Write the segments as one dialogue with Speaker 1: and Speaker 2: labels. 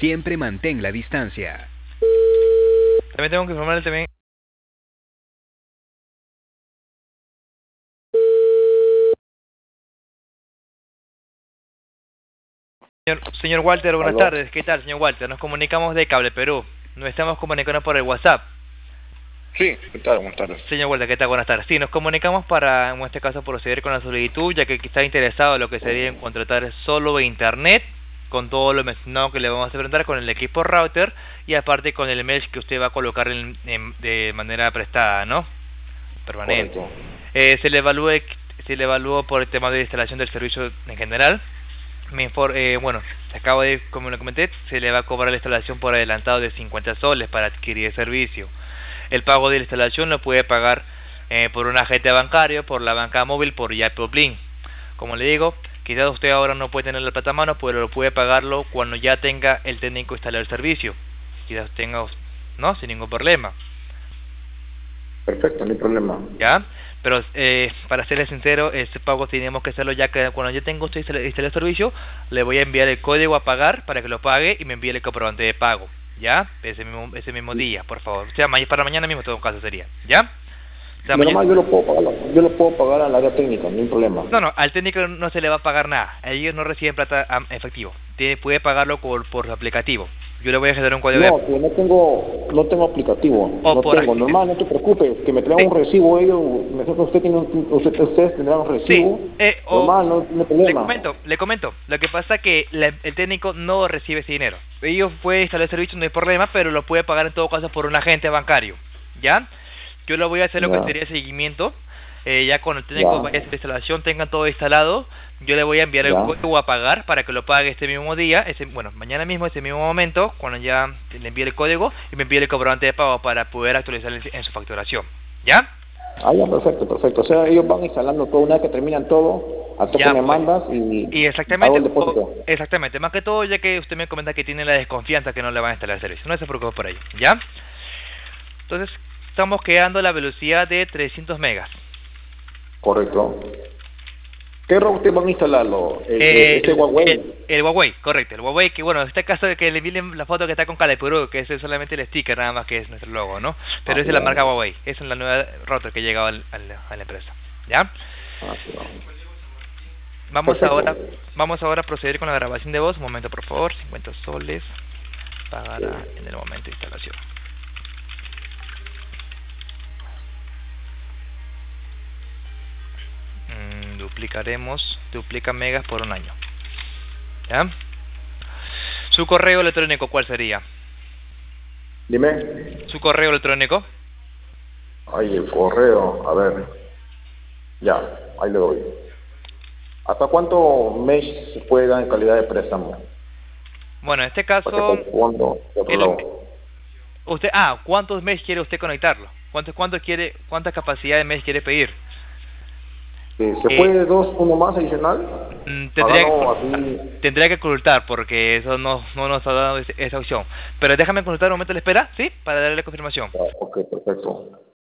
Speaker 1: Siempre mantén la distancia.
Speaker 2: También tengo que informarle también. Señor Walter, buenas
Speaker 3: ¿Aló?
Speaker 2: tardes. ¿Qué tal, señor Walter? Nos comunicamos de Cable Perú. Nos estamos comunicando por el WhatsApp.
Speaker 3: Sí, ¿qué tal? Buenas tardes.
Speaker 2: Señor Walter, ¿qué tal? Buenas tardes. Sí, nos comunicamos para, en este caso, proceder con la solicitud, ya que está interesado en lo que sería en contratar solo internet, con todo lo mencionado que le vamos a presentar con el equipo router, y aparte con el mesh que usted va a colocar de manera prestada, ¿no? Permanente.
Speaker 3: Correcto.
Speaker 2: Se le evalúa por el tema de instalación del servicio en general. Bueno, acabo de, como le comenté, se le va a cobrar la instalación por adelantado de 50 soles para adquirir el servicio. El pago de la instalación lo puede pagar por un agente bancario, por la banca móvil, por Yapoplin. Como le digo, quizás usted ahora no puede tener la plata a mano, pero lo puede pagarlo cuando ya tenga el técnico instalado el servicio. Quizás tenga, ¿no? Sin ningún problema.
Speaker 3: Perfecto, no hay problema.
Speaker 2: ¿Ya? Pero para serle sincero, este pago tenemos que hacerlo ya que cuando yo tengo usted instalado el servicio, le voy a enviar el código a pagar para que lo pague y me envíe el comprobante de pago. ¿Ya? Ese mismo día, por favor. O sea, para mañana mismo en todo caso sería. ¿Ya? O sea,
Speaker 3: Normal, yo lo puedo pagar al área técnica, no hay problema.
Speaker 2: No, al técnico no se le va a pagar nada. Ellos no reciben plata efectivo. Puede pagarlo por su aplicativo. Yo le voy a generar un código
Speaker 3: No, que no tengo aplicativo. Normal, no te preocupes, que me traigan un recibo ellos, me sé que ustedes tendrán un recibo.
Speaker 2: Sí.
Speaker 3: Normal, no hay problema.
Speaker 2: Le comento. Lo que pasa es que el técnico no recibe ese dinero. Ellos pueden instalar el servicio, no hay problema, pero lo puede pagar en todo caso por un agente bancario. ¿Ya? Yo lo voy a hacer lo que sería seguimiento. Ya con el técnico vaya a hacer la instalación, tengan todo instalado, yo le voy a enviar el código a pagar para que lo pague este mismo día, mañana mismo, ese mismo momento, cuando ya le envíe el código y me envíe el comprobante de pago para poder actualizar en su facturación. ¿Ya?
Speaker 3: Ya, perfecto. O sea, ellos van instalando todo, una vez que terminan todo, a toque me mandas y
Speaker 2: exactamente,
Speaker 3: hago el depósito.
Speaker 2: Exactamente, más que todo ya que usted me comenta que tiene la desconfianza que no le van a instalar el servicio, no se preocupe por ello, ¿ya? Entonces, estamos quedando la velocidad de 300 megas.
Speaker 3: Correcto. ¿Qué router van a instalarlo? ¿Este Huawei?
Speaker 2: El Huawei, correcto. El Huawei, que bueno, en este caso de que le envíen la foto que está con Cable Perú, que es solamente el sticker nada más que es nuestro logo, ¿no? Pero esa es la marca Huawei. Esa es la nueva router que ha llegado a la empresa. ¿Ya? Vamos ahora a proceder con la grabación de voz. Un momento, por favor. 50 soles. Pagará en el momento de instalación. Duplica megas por un año. ¿Ya? ¿Su correo electrónico cuál sería?
Speaker 3: Dime.
Speaker 2: ¿Su correo electrónico?
Speaker 3: Ay, el correo, a ver. Ya, ahí le doy. ¿Hasta cuánto mesh se puede dar en calidad de préstamo?
Speaker 2: Bueno, en este caso... ¿cuántos mesh quiere usted conectarlo? ¿Cuánta capacidad de mesh quiere pedir?
Speaker 3: ¿Se puede uno más adicional?
Speaker 2: Tendría que consultar porque eso no nos ha dado esa opción. Pero déjame consultar un momento, ¿le espera? ¿Sí? Para darle confirmación.
Speaker 3: Ok, perfecto.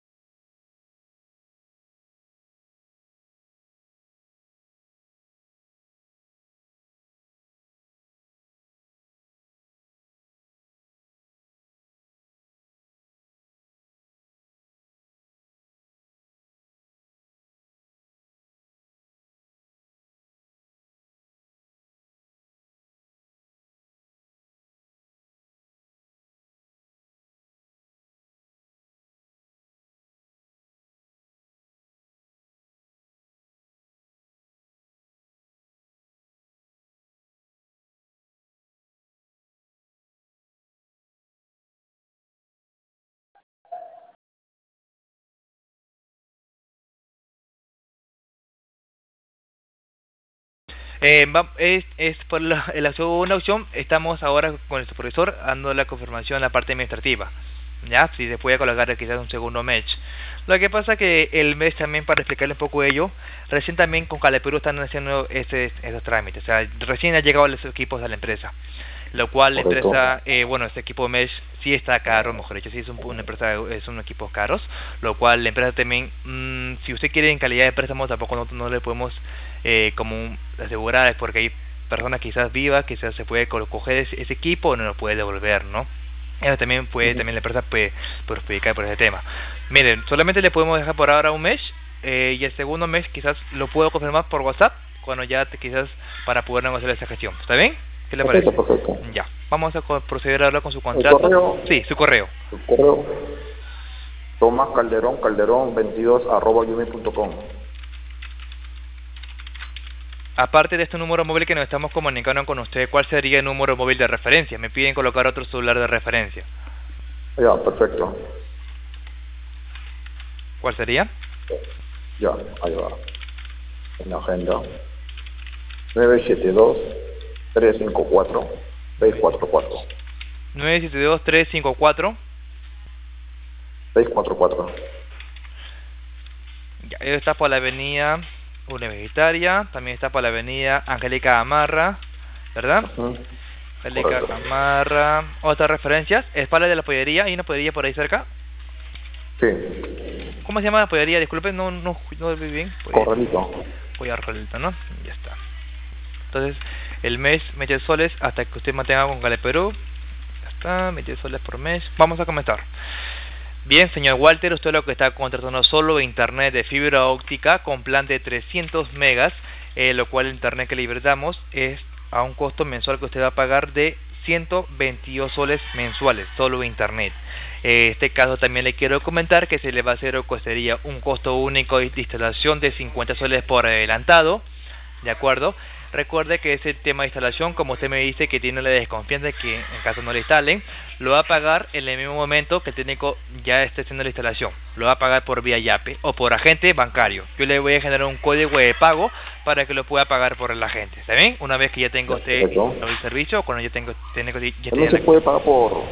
Speaker 2: Por la segunda opción, estamos ahora con el supervisor dando la confirmación en la parte administrativa. Ya, si se puede colocar quizás un segundo mesh. Lo que pasa que el mesh también, para explicarle un poco ello, recién también con Cable Perú están haciendo esos trámites. O sea, recién han llegado los equipos a la empresa. Lo cual la empresa, este equipo mesh sí está caro, mejor dicho, sí es una empresa, son equipos caros, lo cual la empresa también, si usted quiere en calidad de préstamo, tampoco no le podemos como asegurar, porque hay persona quizás viva, quizás se puede coger ese equipo o no lo puede devolver, ¿no? Eso también puede, también la empresa puede perjudicar por ese tema. Miren, solamente le podemos dejar por ahora un mes, y el segundo mes quizás lo puedo confirmar por WhatsApp, cuando ya quizás para poder negociar esa gestión. ¿Está bien? ¿Qué le parece?
Speaker 3: Perfecto.
Speaker 2: Ya, vamos a proceder a hablar con su contrato.
Speaker 3: ¿Correo?
Speaker 2: Sí, su correo.
Speaker 3: Su correo, Tomás Calderón 22@gmail.com.
Speaker 2: Aparte de este número móvil que nos estamos comunicando con usted, ¿cuál sería el número móvil de referencia? Me piden colocar otro celular de referencia.
Speaker 3: Ya, perfecto.
Speaker 2: ¿Cuál sería?
Speaker 3: Ya, ahí va. En la agenda. 972-354-644.
Speaker 2: 972-354.
Speaker 3: 644.
Speaker 2: Ya, está por la avenida Universitaria, también está por la avenida Angélica Gamarra, ¿verdad? Angélica Gamarra. ¿Otras referencias? Espalda de la pollería, ¿hay una pollería por ahí cerca?
Speaker 3: Sí.
Speaker 2: ¿Cómo se llama la pollería? Disculpen, no vi bien.
Speaker 3: Corralito.
Speaker 2: Pollarrolito, ¿no? Ya está. Entonces, el mes, medio soles, hasta que usted mantenga con Cale Perú. Ya está, medio soles por mes. Vamos a comenzar. Bien, señor Walter, usted lo que está contratando solo internet de fibra óptica con plan de 300 megas, lo cual el internet que le damos es a un costo mensual que usted va a pagar de 122 soles mensuales, solo internet. En este caso también le quiero comentar que se le va a hacer sería un costo único de instalación de 50 soles por adelantado, ¿de acuerdo? Recuerde que ese tema de instalación, como usted me dice que tiene la desconfianza de que en caso no le instalen, lo va a pagar en el mismo momento que el técnico ya esté haciendo la instalación. Lo va a pagar por vía Yape o por agente bancario. Yo le voy a generar un código de pago para que lo pueda pagar por el agente. ¿Está bien? Una vez que ya tenga usted el servicio, cuando ya tenga
Speaker 3: también se puede pagar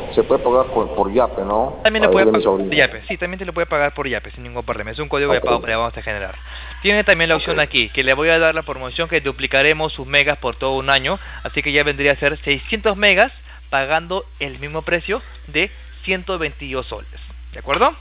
Speaker 3: por Yape, ¿no?
Speaker 2: También lo puede pagar por Yape. Sí, también te lo puede pagar por Yape sin ningún problema. Es un código de pago que le vamos a generar. Tiene también la opción aquí, que le voy a dar la promoción que duplicaremos sus megas por todo un año, así que ya vendría a ser 600 megas pagando el mismo precio de 122 soles. ¿De acuerdo?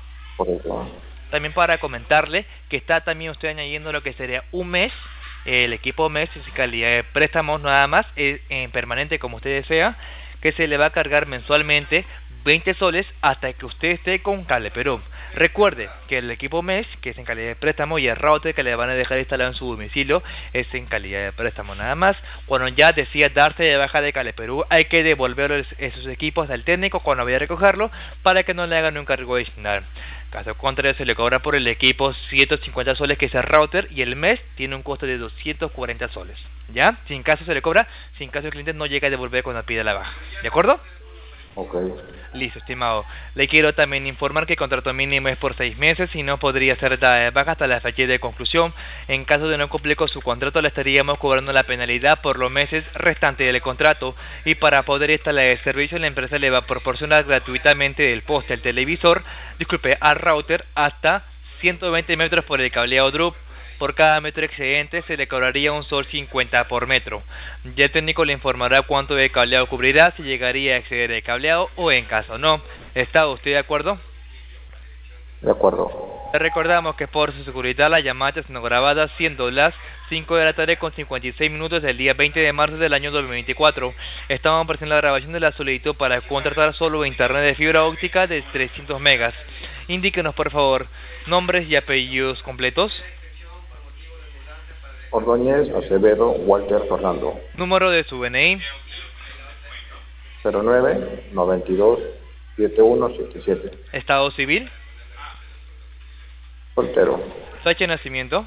Speaker 2: También para comentarle que está también usted añadiendo lo que sería un mes, el equipo mes en calidad de préstamos nada más, en permanente como usted desea, que se le va a cargar mensualmente 20 soles hasta que usted esté con Cale Perú. Recuerde que el equipo MES, que es en calidad de préstamo, y el router que le van a dejar instalado en su domicilio es en calidad de préstamo nada más. Cuando ya decida darse de baja de Cale Perú, hay que devolver esos equipos al técnico cuando vaya a recogerlo para que no le hagan un cargo adicional. Caso contrario, se le cobra por el equipo 150 soles, que es el router, y el mes tiene un costo de 240 soles. ¿Ya? Sin caso se le cobra, sin caso el cliente no llega a devolver cuando pide la baja. ¿De acuerdo?
Speaker 3: Ok.
Speaker 2: Listo, estimado. Le quiero también informar que el contrato mínimo es por 6 meses y no podría ser dada de baja hasta la fecha de conclusión. En caso de no cumplir con su contrato, le estaríamos cobrando la penalidad por los meses restantes del contrato. Y para poder instalar el servicio, la empresa le va a proporcionar gratuitamente el poste, al router hasta 120 metros por el cableado DRUP. Por cada metro excedente se le cobraría un sol 50 por metro. Ya el técnico le informará cuánto de cableado cubrirá, si llegaría a exceder el cableado o en caso no. ¿Está usted de acuerdo?
Speaker 3: De acuerdo.
Speaker 2: Le recordamos que por su seguridad la llamada es grabada siendo las 5 de la tarde con 56 minutos del día 20 de marzo del año 2024. Estamos presentando la grabación de la solicitud para contratar solo internet de fibra óptica de 300 megas. Indíquenos por favor nombres y apellidos completos.
Speaker 3: Ordóñez Acevedo Walter Fernando.
Speaker 2: Número de su DNI.
Speaker 3: 09-92-7177.
Speaker 2: Estado civil.
Speaker 3: Soltero.
Speaker 2: Fecha de nacimiento.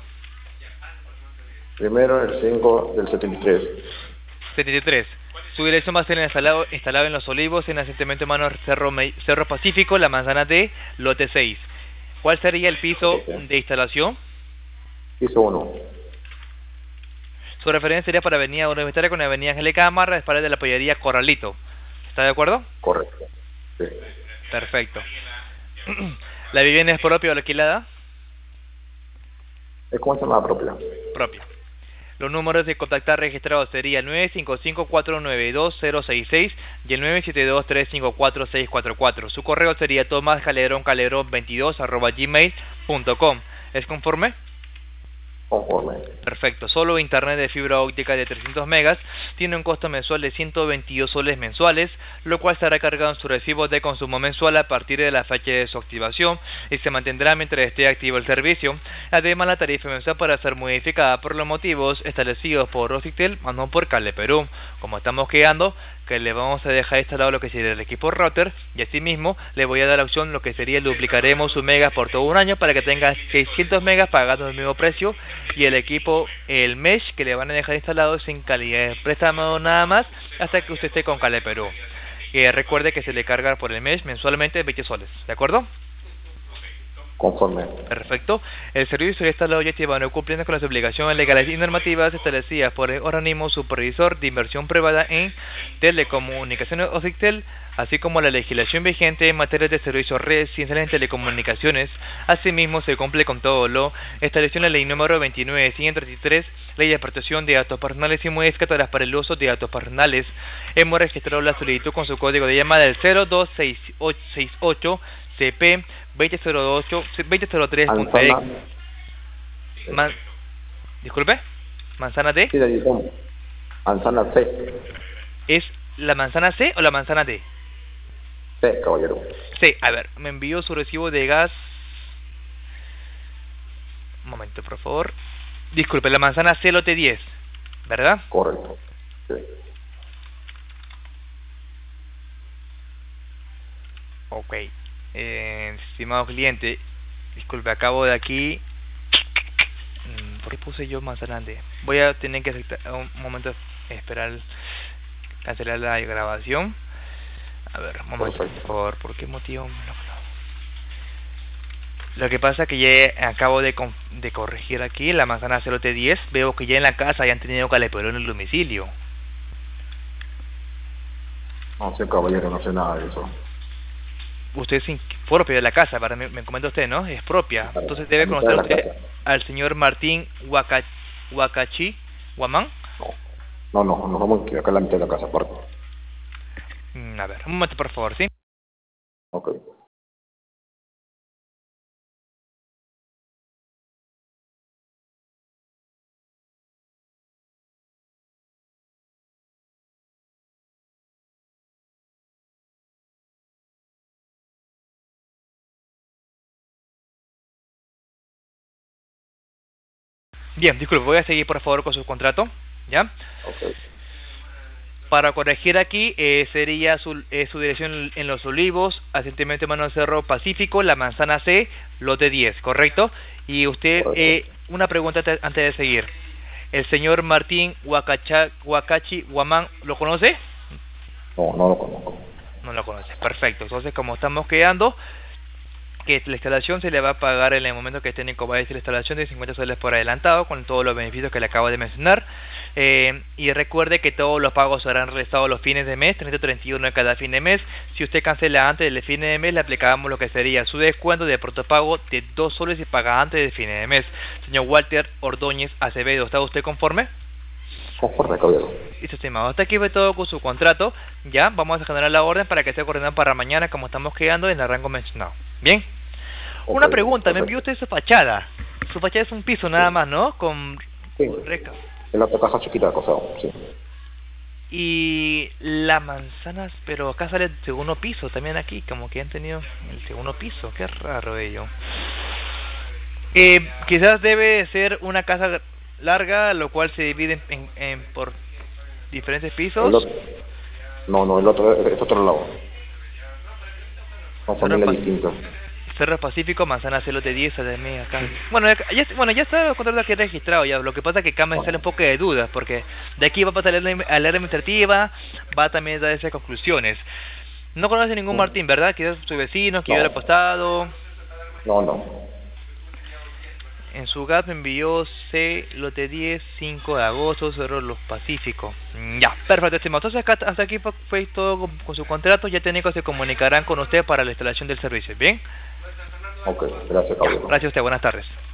Speaker 3: 1/5/73.
Speaker 2: 73. Su dirección va a ser instalado en Los Olivos, en asentamiento humano Cerro Pacífico, la manzana D, lote 6. ¿Cuál sería el piso de instalación?
Speaker 3: Piso 1.
Speaker 2: Su referencia sería para Avenida Universitaria con Avenida Angélica Gamarra, espalda de la pollería Corralito. ¿Está de acuerdo?
Speaker 3: Correcto. Sí.
Speaker 2: Perfecto. ¿La vivienda es propia o alquilada?
Speaker 3: ¿Cómo se llama propia?
Speaker 2: Propia. Los números de contactar registrados serían 955-492-066 y el 972-354-644. Su correo sería tomascaleron22@gmail.com. ¿Es conforme?
Speaker 3: Conforme.
Speaker 2: Perfecto, solo internet de fibra óptica de 300 megas tiene un costo mensual de 122 soles mensuales, lo cual estará cargado en su recibo de consumo mensual a partir de la fecha de su activación y se mantendrá mientras esté activo el servicio. Además, la tarifa mensual podrá ser modificada por los motivos establecidos por Rosytel, más no por Cable Perú. Como estamos quedando, que le vamos a dejar instalado lo que sería el equipo router y asimismo le voy a dar la opción lo que sería duplicaremos sus megas por todo un año para que tenga 600 megas pagando el mismo precio y el equipo, el mesh que le van a dejar instalado sin calidad de préstamo nada más hasta que usted esté con Cable Perú. Recuerde que se le carga por el mesh mensualmente 20 soles, ¿de acuerdo?
Speaker 3: Conforme.
Speaker 2: Perfecto. El servicio de instalado ya lleva cumpliendo con las obligaciones legales y normativas establecidas por el organismo supervisor de inversión privada en telecomunicaciones Rosytel, así como la legislación vigente en materia de servicios residenciales en telecomunicaciones. Asimismo, se cumple con todo lo establecido en la ley número 29.133, ley de protección de datos personales y modificadoras para el uso de datos personales. Hemos registrado la solicitud con su código de llamada del 02668 CP 2003.exe. Disculpe, manzana D.
Speaker 3: Sí, manzana C.
Speaker 2: ¿Es la manzana C o la manzana D?
Speaker 3: C, caballero.
Speaker 2: C, a ver, me envió su recibo de gas. Un momento, por favor. Disculpe, la manzana C lote 10, ¿verdad?
Speaker 3: Correcto. Sí.
Speaker 2: Ok. Estimado cliente, disculpe, acabo de aquí. ¿Por qué puse yo manzana D? Voy a tener que aceptar, un momento, esperar, cancelar la grabación. A ver, un momento, por favor, ¿por qué motivo? Lo que pasa es que ya acabo de corregir aquí la manzana CLT10. Veo que ya en la casa ya han tenido Cable Perú en el domicilio.
Speaker 3: No sé, caballero, no sé nada de eso.
Speaker 2: Usted es propio de la casa, me comenta usted, ¿no? Es propia. Entonces debe conocer usted al señor Martín Huacachi Guamán.
Speaker 3: No, nos vamos aquí, acá en la mitad de la casa, aparte.
Speaker 2: A ver, un momento, por favor, ¿sí?
Speaker 3: Ok.
Speaker 2: Bien, disculpe, voy a seguir por favor con su contrato, ¿ya?
Speaker 3: Okay.
Speaker 2: Para corregir aquí, sería su dirección en Los Olivos, asientemente Mano Cerro Pacífico, la manzana C, lote 10, ¿correcto? Y usted, una pregunta antes de seguir. ¿El señor Martín Huacachi Guamán lo conoce?
Speaker 3: No, no lo conozco.
Speaker 2: No lo conoce, perfecto. Entonces, como estamos quedando, que la instalación se le va a pagar en el momento que el técnico va a hacer la instalación de 50 soles por adelantado, con todos los beneficios que le acabo de mencionar. Y recuerde que todos los pagos serán realizados los fines de mes, 30-31 de cada fin de mes. Si usted cancela antes del fin de mes, le aplicamos lo que sería su descuento de protopago de 2 soles y paga antes del fin de mes. Señor Walter Ordóñez Acevedo, ¿está usted conforme?
Speaker 3: Conforme, caballero.
Speaker 2: Listo, estimado. Hasta aquí fue todo con su contrato. Ya, vamos a generar la orden para que sea coordinado para mañana, como estamos quedando en el rango mencionado. Bien. Una pregunta, me envió usted su fachada. Su fachada es un piso nada más, ¿no? Con
Speaker 3: sí.
Speaker 2: Recta.
Speaker 3: En la caja chiquita de costado, sí.
Speaker 2: Y las manzanas, pero acá sale el segundo piso también aquí, como que han tenido el segundo piso. Qué raro ello. Quizás debe ser una casa larga, lo cual se divide por diferentes pisos.
Speaker 3: No, el otro es otro lado. Son familias distintas.
Speaker 2: Cerro Pacífico, manzana celote 10, también acá. Bueno, ya está el contrato aquí registrado ya. Lo que pasa es que acá me sale un poco de dudas, porque de aquí va a pasar a la área administrativa, va también a dar esas conclusiones. No conoce ningún Martín, ¿verdad? Quizás su vecino, que yo le he apostado.
Speaker 3: No.
Speaker 2: En su GAP me envió C, lote 10, 5 de agosto, Cerro Los Pacíficos. Ya, perfecto, estimado. Entonces hasta aquí fue todo con su contrato. Ya técnicos se comunicarán con usted para la instalación del servicio, ¿bien?
Speaker 3: Ok, gracias, caballero.
Speaker 2: Gracias a usted, buenas tardes.